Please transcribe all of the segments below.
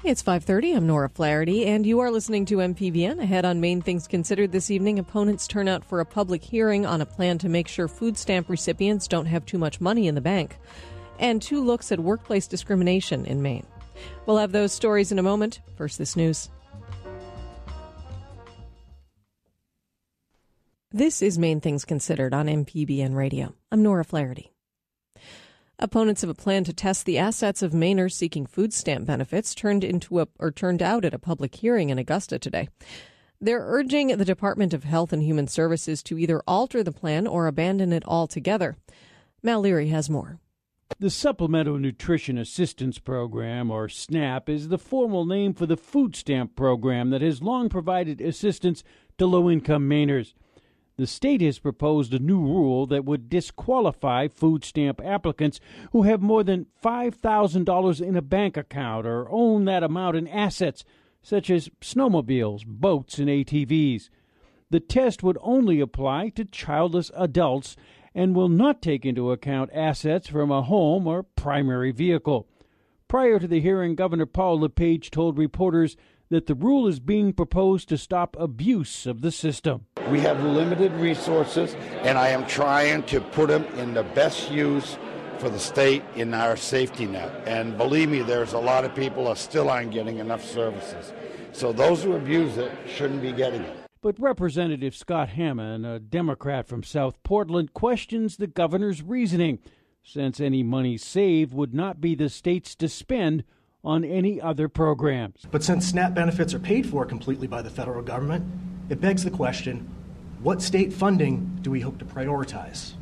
It's 5:30. I'm Nora Flaherty, and you are listening to MPBN. Ahead on Main Things Considered this evening, opponents turn out for a public hearing on a plan to make sure food stamp recipients don't have too much money in the bank. And 2 looks at workplace discrimination in Maine. We'll have those stories in a moment. First, this news. This is Main Things Considered on MPBN Radio. I'm Nora Flaherty. Opponents of a plan to test the assets of Mainers seeking food stamp benefits turned out at a public hearing in Augusta today. They're urging the Department of Health and Human Services to either alter the plan or abandon it altogether. Mal Leary has more. The Supplemental Nutrition Assistance Program, or SNAP, is the formal name for the food stamp program that has long provided assistance to low-income Mainers. The state has proposed a new rule that would disqualify food stamp applicants who have more than $5,000 in a bank account or own that amount in assets, such as snowmobiles, boats, and ATVs. The test would only apply to childless adults and will not take into account assets from a home or primary vehicle. Prior to the hearing, Governor Paul LePage told reporters that the rule is being proposed to stop abuse of the system. We have limited resources, and I am trying to put them in the best use for the state in our safety net. And believe me, there's a lot of people who still aren't getting enough services. So those who abuse it shouldn't be getting it. But Representative Scott Hammond, a Democrat from South Portland, questions the governor's reasoning, since any money saved would not be the state's to spend on any other programs. But since SNAP benefits are paid for completely by the federal government, it begs the question, what state funding do we hope to prioritize?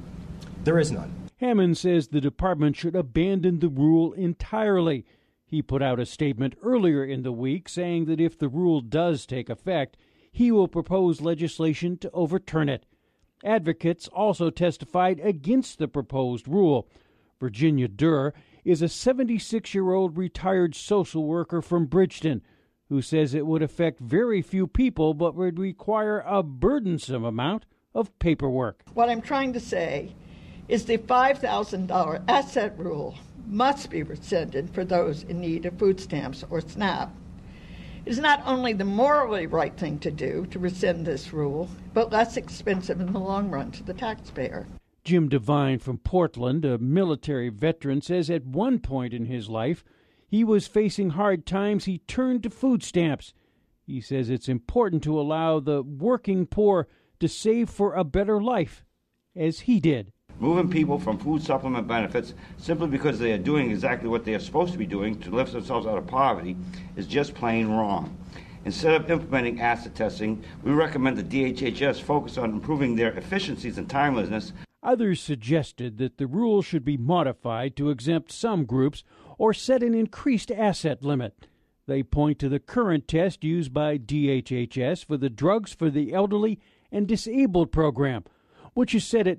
There is none. Hammond says the department should abandon the rule entirely. He put out a statement earlier in the week saying that if the rule does take effect, he will propose legislation to overturn it. Advocates also testified against the proposed rule. Virginia Durr is a 76-year-old retired social worker from Bridgeton who says it would affect very few people but would require a burdensome amount of paperwork. What I'm trying to say is the $5,000 asset rule must be rescinded for those in need of food stamps or SNAP. It is not only the morally right thing to do to rescind this rule, but less expensive in the long run to the taxpayer. Jim Devine from Portland, a military veteran, says at one point in his life he was facing hard times. He turned to food stamps. He says it's important to allow the working poor to save for a better life, as he did. Moving people from food supplement benefits simply because they are doing exactly what they are supposed to be doing to lift themselves out of poverty is just plain wrong. Instead of implementing asset testing, we recommend the DHHS focus on improving their efficiencies and timeliness. Others suggested that the rule should be modified to exempt some groups or set an increased asset limit. They point to the current test used by DHHS for the Drugs for the Elderly and Disabled program, which is set at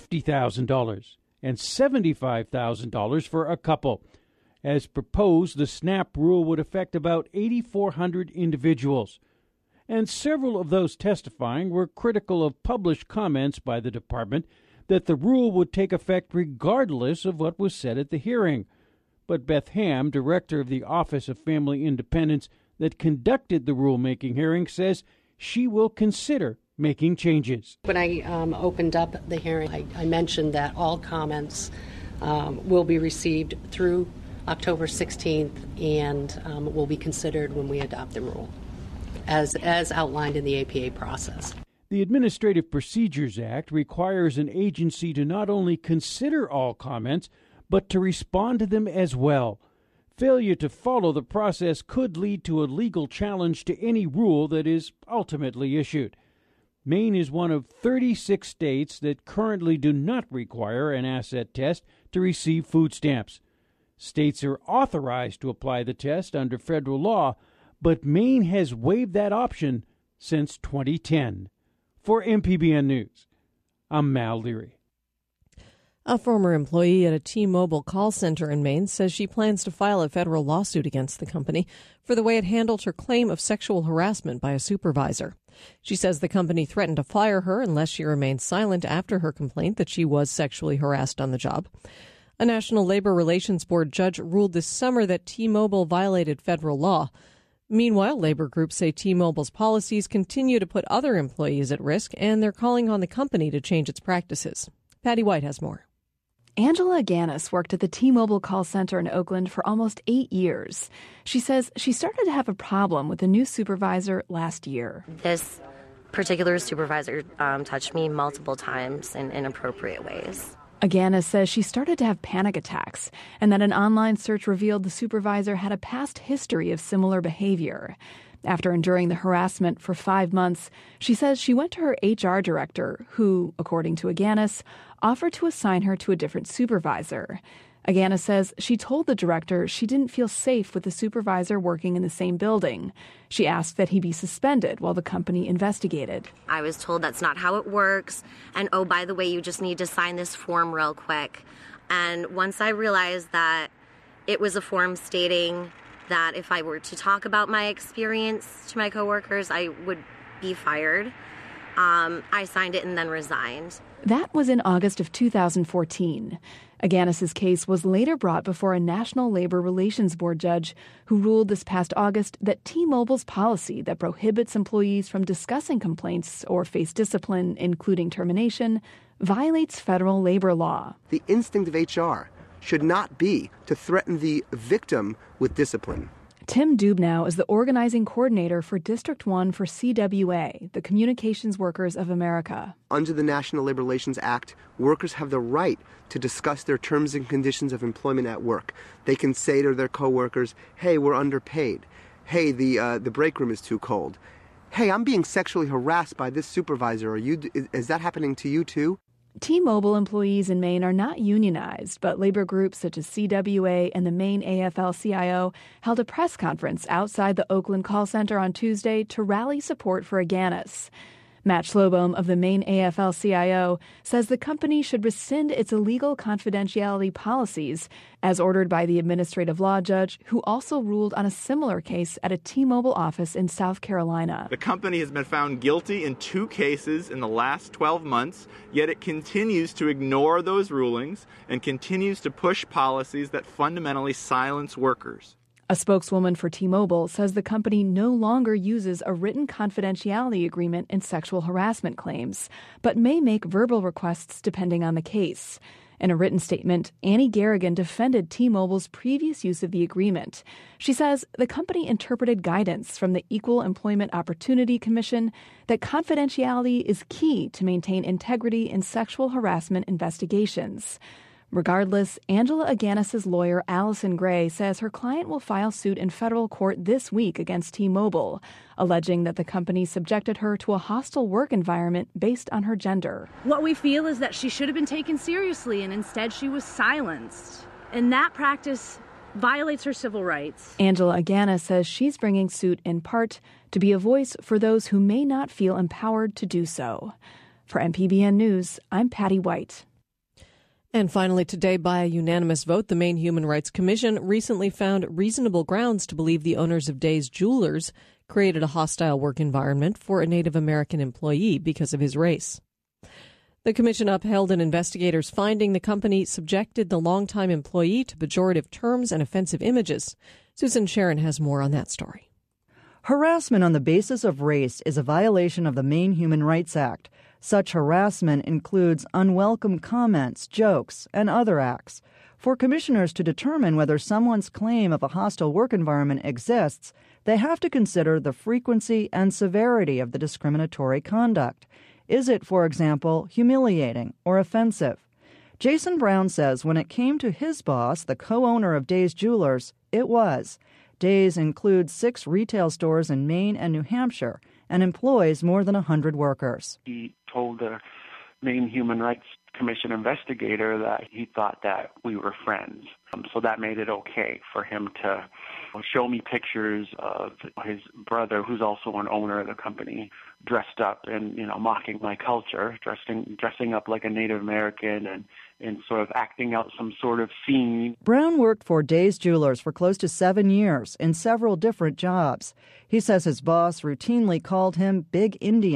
$50,000 and $75,000 for a couple. As proposed, the SNAP rule would affect about 8,400 individuals. And several of those testifying were critical of published comments by the department that the rule would take effect regardless of what was said at the hearing. But Beth Ham, director of the Office of Family Independence that conducted the rulemaking hearing, says she will consider making changes. When I opened up the hearing, I mentioned that all comments will be received through October 16th and will be considered when we adopt the rule, as outlined in the APA process. The Administrative Procedures Act requires an agency to not only consider all comments, but to respond to them as well. Failure to follow the process could lead to a legal challenge to any rule that is ultimately issued. Maine is one of 36 states that currently do not require an asset test to receive food stamps. States are authorized to apply the test under federal law, but Maine has waived that option since 2010. For MPBN News, I'm Mal Leary. A former employee at a T-Mobile call center in Maine says she plans to file a federal lawsuit against the company for the way it handled her claim of sexual harassment by a supervisor. She says the company threatened to fire her unless she remained silent after her complaint that she was sexually harassed on the job. A National Labor Relations Board judge ruled this summer that T-Mobile violated federal law. Meanwhile, labor groups say T-Mobile's policies continue to put other employees at risk, and they're calling on the company to change its practices. Patty White has more. Angela Aganis worked at the T-Mobile call center in Oakland for almost 8 years. She says she started to have a problem with a new supervisor last year. This particular supervisor touched me multiple times in inappropriate ways. Aganis says she started to have panic attacks and that an online search revealed the supervisor had a past history of similar behavior. After enduring the harassment for 5 months, she says she went to her HR director, who, according to Aganis, offered to assign her to a different supervisor. Aganis says she told the director she didn't feel safe with the supervisor working in the same building. She asked that he be suspended while the company investigated. I was told that's not how it works, and oh, by the way, you just need to sign this form real quick. And once I realized that it was a form stating that if I were to talk about my experience to my coworkers, I would be fired, I signed it and then resigned. That was in August of 2014. Aganis' case was later brought before a National Labor Relations Board judge who ruled this past August that T-Mobile's policy that prohibits employees from discussing complaints or face discipline, including termination, violates federal labor law. The instinct of HR should not be to threaten the victim with discipline. Tim Dubnow is the organizing coordinator for District 1 for CWA, the Communications Workers of America. Under the National Labor Relations Act, workers have the right to discuss their terms and conditions of employment at work. They can say to their coworkers, hey, we're underpaid. Hey, the break room is too cold. Hey, I'm being sexually harassed by this supervisor. Is that happening to you too? T-Mobile employees in Maine are not unionized, but labor groups such as CWA and the Maine AFL-CIO held a press conference outside the Oakland call center on Tuesday to rally support for Aganis. Matt Schlobohm of the Maine AFL-CIO says the company should rescind its illegal confidentiality policies, as ordered by the administrative law judge who also ruled on a similar case at a T-Mobile office in South Carolina. The company has been found guilty in 2 cases in the last 12 months, yet it continues to ignore those rulings and continues to push policies that fundamentally silence workers. A spokeswoman for T-Mobile says the company no longer uses a written confidentiality agreement in sexual harassment claims, but may make verbal requests depending on the case. In a written statement, Annie Garrigan defended T-Mobile's previous use of the agreement. She says the company interpreted guidance from the Equal Employment Opportunity Commission that confidentiality is key to maintain integrity in sexual harassment investigations. Regardless, Angela Aganis' lawyer, Allison Gray, says her client will file suit in federal court this week against T-Mobile, alleging that the company subjected her to a hostile work environment based on her gender. What we feel is that she should have been taken seriously, and instead she was silenced. And that practice violates her civil rights. Angela Aganis says she's bringing suit in part to be a voice for those who may not feel empowered to do so. For MPBN News, I'm Patty White. And finally today, by a unanimous vote, the Maine Human Rights Commission recently found reasonable grounds to believe the owners of Days Jewelers created a hostile work environment for a Native American employee because of his race. The commission upheld an investigator's finding the company subjected the longtime employee to pejorative terms and offensive images. Susan Sharon has more on that story. Harassment on the basis of race is a violation of the Maine Human Rights Act. Such harassment includes unwelcome comments, jokes, and other acts. For commissioners to determine whether someone's claim of a hostile work environment exists, they have to consider the frequency and severity of the discriminatory conduct. Is it, for example, humiliating or offensive? Jason Brown says when it came to his boss, the co-owner of Days Jewelers, it was. Days includes 6 retail stores in Maine and New Hampshire and employs more than 100 workers. He told the Maine Human Rights Commission investigator that he thought that we were friends. So that made it okay for him to show me pictures of his brother, who's also an owner of the company, dressed up and, mocking my culture, dressing up like a Native American and sort of acting out some sort of scene. Brown worked for Days Jewelers for close to 7 years in several different jobs. He says his boss routinely called him Big Indian,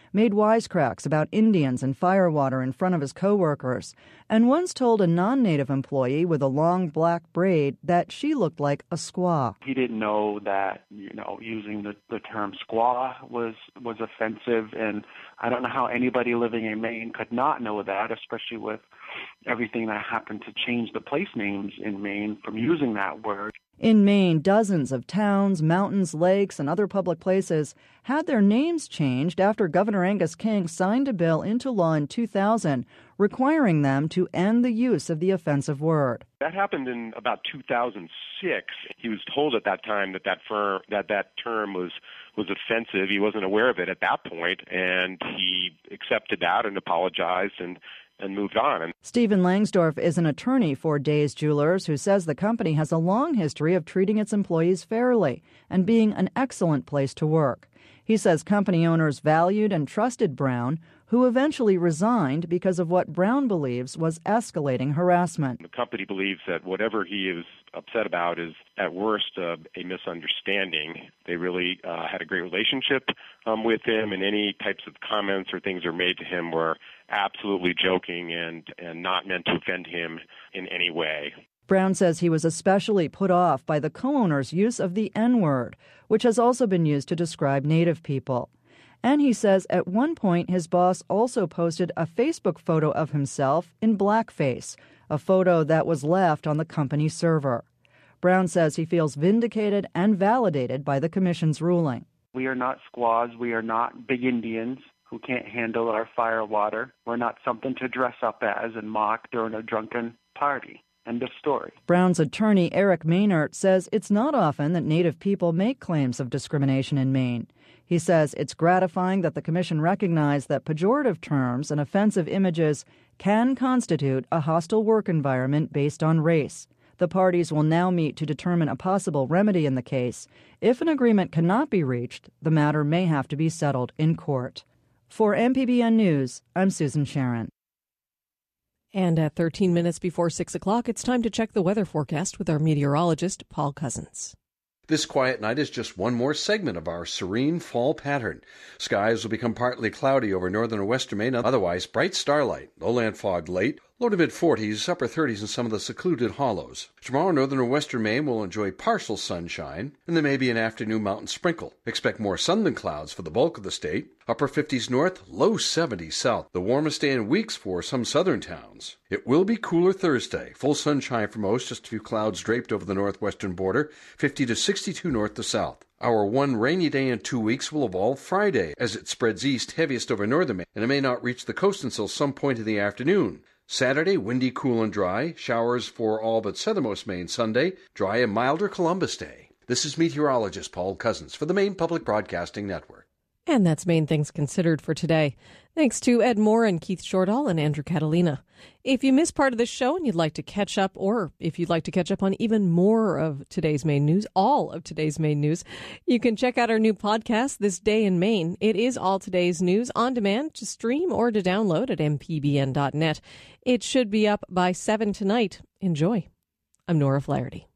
made wisecracks about Indians and firewater in front of his coworkers, and once told a non-native employee with a long black braid that she looked like a squaw. He didn't know that, using the term squaw was offensive, and I don't know how anybody living in Maine could not know that, especially with everything that happened to change the place names in Maine from using that word. In Maine, dozens of towns, mountains, lakes, and other public places had their names changed after Governor Angus King signed a bill into law in 2000 requiring them to end the use of the offensive word. That happened in about 2006. He was told at that time that term was offensive. He wasn't aware of it at that point, and he accepted that and apologized and moved on. Stephen Langsdorf is an attorney for Days Jewelers who says the company has a long history of treating its employees fairly and being an excellent place to work. He says company owners valued and trusted Brown, who eventually resigned because of what Brown believes was escalating harassment. The company believes that whatever he is upset about is, at worst, a misunderstanding. They really had a great relationship with him, and any types of comments or things that are made to him were absolutely joking and not meant to offend him in any way. Brown says he was especially put off by the co-owner's use of the N-word, which has also been used to describe Native people. And he says at one point his boss also posted a Facebook photo of himself in blackface, a photo that was left on the company server. Brown says he feels vindicated and validated by the commission's ruling. We are not squaws. We are not big Indians who can't handle our fire water. We're not something to dress up as and mock during a drunken party. End of story. Brown's attorney, Eric Maynard, says it's not often that Native people make claims of discrimination in Maine. He says it's gratifying that the commission recognized that pejorative terms and offensive images can constitute a hostile work environment based on race. The parties will now meet to determine a possible remedy in the case. If an agreement cannot be reached, the matter may have to be settled in court. For MPBN News, I'm Susan Sharon. And at 13 minutes before 6 o'clock, it's time to check the weather forecast with our meteorologist, Paul Cousins. This quiet night is just one more segment of our serene fall pattern. Skies will become partly cloudy over northern and western Maine, otherwise bright starlight. Lowland fog late, low to mid-40s, upper 30s in some of the secluded hollows. Tomorrow, northern and western Maine will enjoy partial sunshine, and there may be an afternoon mountain sprinkle. Expect more sun than clouds for the bulk of the state. Upper 50s north, low 70s south. The warmest day in weeks for some southern towns. It will be cooler Thursday. Full sunshine for most, just a few clouds draped over the northwestern border, 50 to 62 north to south. Our one rainy day in 2 weeks will evolve Friday as it spreads east, heaviest over northern Maine, and it may not reach the coast until some point in the afternoon. Saturday, windy, cool, and dry. Showers for all but southernmost Maine Sunday. Dry and milder Columbus Day. This is meteorologist Paul Cousins for the Maine Public Broadcasting Network. And that's Maine Things Considered for today. Thanks to Ed Moore and Keith Shortall and Andrew Catalina. If you missed part of the show and you'd like to catch up, or if you'd like to catch up on even more of today's Maine news, all of today's Maine news, you can check out our new podcast, This Day in Maine. It is all today's news on demand to stream or to download at mpbn.net. It should be up by 7 tonight. Enjoy. I'm Nora Flaherty.